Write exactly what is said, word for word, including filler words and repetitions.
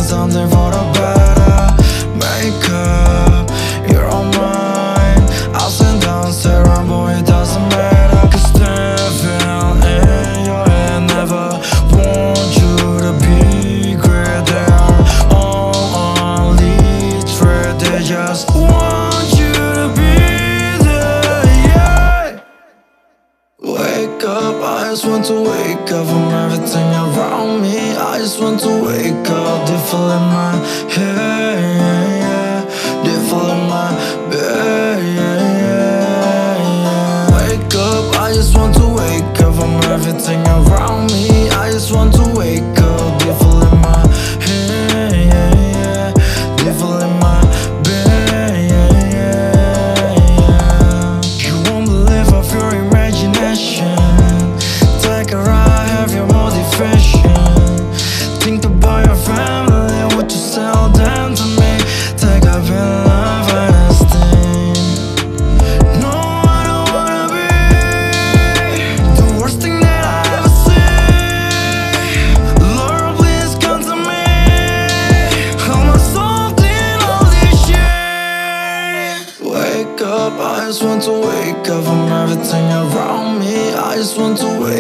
something for the better. Make up, you're all mine. Ups and downs, Sarah, boy, it doesn't matter. Cause devil in your head never want you to be great. They are all only threat, they just want you to be there, yeah. Wake up, I just want to wake up from everything around me. I just want to wake up, they fall in my head, yeah, yeah. They fall in my bed, yeah, yeah, yeah. Wake up, I just want to wake up from everything around me. I just want to wake up, they fall in my head, yeah, yeah. They fall in my bed, yeah, yeah, yeah. You won't believe of your imagination. Take a ride, have your motivation. Think about your family, what you sell them to me. Take up in love and esteem. No, I don't wanna be the worst thing that I ever see. Lord, please come to me. Hold my soul in all this shit. Wake up, I just want to wake up from everything around me. I just want to wake